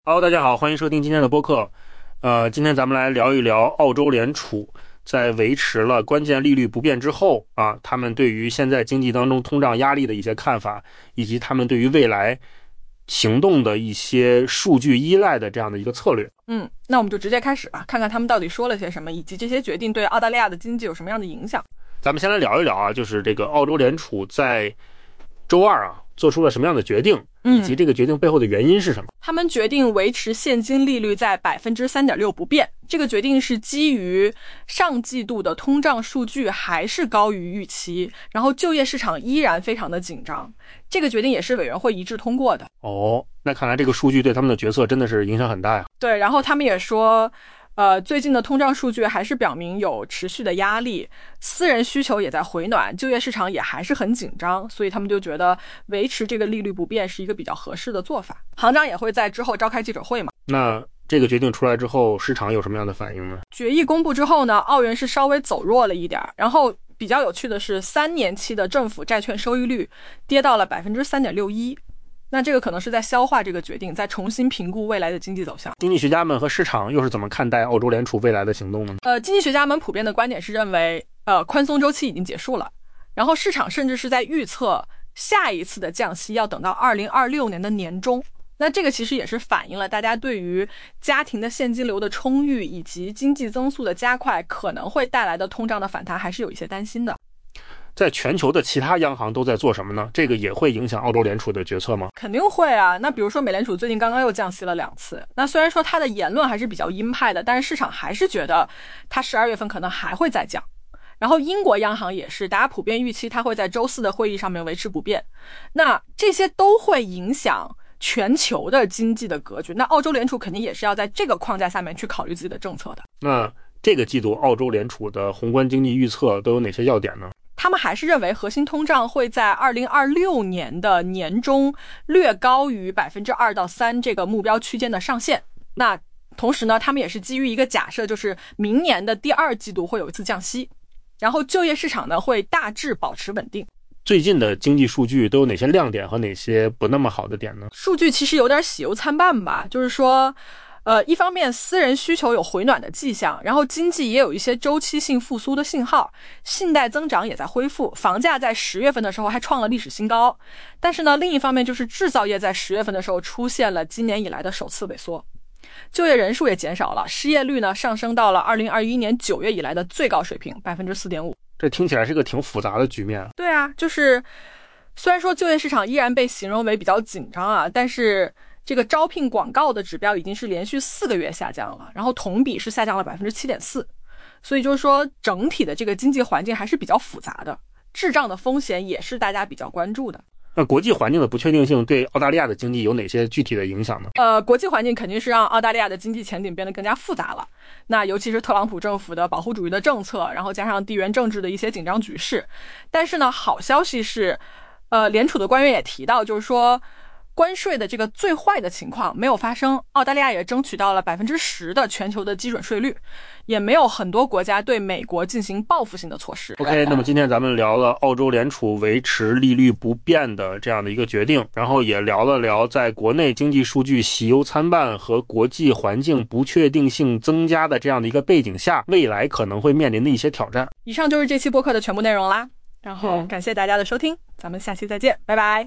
Hello， 大家好，欢迎收听今天的播客。今天咱们来聊一聊澳洲联储在维持了关键利率不变之后他们对于现在经济当中通胀压力的一些看法，以及他们对于未来行动的一些数据依赖的这样的一个策略。 那我们就直接开始吧，看看他们到底说了些什么，以及这些决定对澳大利亚的经济有什么样的影响。 咱们先来聊一聊就是这个澳洲联储在周二做出了什么样的决定，以及这个决定背后的原因是什么。 他们决定维持现金利率在 3.6% 不变，这个决定是基于上季度的通胀数据还是高于预期，然后就业市场依然非常的紧张，这个决定也是委员会一致通过的。 那看来这个数据对他们的决策真的是影响很大呀。 对，然后他们也说最近的通胀数据还是表明有持续的压力，私人需求也在回暖，就业市场也还是很紧张，所以他们就觉得维持这个利率不变是一个比较合适的做法。行长也会在之后召开记者会嘛。 那这个决定出来之后，市场有什么样的反应呢？ 决议公布之后呢，澳元是稍微走弱了一点，然后比较有趣的是3年期的政府债券收益率跌到了 3.61%。那这个可能是在消化这个决定，在重新评估未来的经济走向。 经济学家们和市场又是怎么看待澳洲联储未来的行动呢？ 经济学家们普遍的观点是认为宽松周期已经结束了，然后市场甚至是在预测下一次的降息要等到2026年的年中。那这个其实也是反映了大家对于家庭的现金流的充裕以及经济增速的加快可能会带来的通胀的反弹还是有一些担心的。 在全球的其他央行都在做什么呢？这个也会影响澳洲联储的决策吗？ 肯定会啊。那比如说美联储最近刚刚又降息了2次，那虽然说它的言论还是比较鹰派的，但是市场还是觉得它12月份可能还会再降。然后英国央行也是，大家普遍预期它会在周4的会议上面维持不变。那这些都会影响全球的经济的格局，那澳洲联储肯定也是要在这个框架下面去考虑自己的政策的。 那这个季度澳洲联储的宏观经济预测都有哪些要点呢？ 他们还是认为核心通胀会在2026年的年中略高于 2% 到 3% 这个目标区间的上限。那同时呢，他们也是基于一个假设，就是明年的第2季度会有一次降息，然后就业市场呢会大致保持稳定。 最近的经济数据都有哪些亮点和哪些不那么好的点呢？ 数据其实有点喜忧参半吧，就是说一方面私人需求有回暖的迹象，然后经济也有一些周期性复苏的信号，信贷增长也在恢复，房价在10月份的时候还创了历史新高。但是呢，另一方面就是制造业在10月份的时候出现了今年以来的首次萎缩，就业人数也减少了，失业率呢上升到了2021年9月以来的最高水平 4.5%。 这听起来是个挺复杂的局面。 对啊，就是虽然说就业市场依然被形容为比较紧张但是这个招聘广告的指标已经是连续4个月下降了，然后同比是下降了 7.4%， 所以就是说整体的这个经济环境还是比较复杂的，滞胀的风险也是大家比较关注的。 那国际环境的不确定性对澳大利亚的经济有哪些具体的影响呢？ 国际环境肯定是让澳大利亚的经济前景变得更加复杂了。那尤其是特朗普政府的保护主义的政策，然后加上地缘政治的一些紧张局势。但是呢，好消息是联储的官员也提到，就是说关税的这个最坏的情况没有发生，澳大利亚也争取到了 10% 的全球的基准税率，也没有很多国家对美国进行报复性的措施。 OK， 那么今天咱们聊了澳洲联储维持利率不变的这样的一个决定，然后也聊了聊在国内经济数据喜忧参半和国际环境不确定性增加的这样的一个背景下，未来可能会面临的一些挑战。 以上就是这期播客的全部内容啦，然后感谢大家的收听，咱们下期再见，拜拜。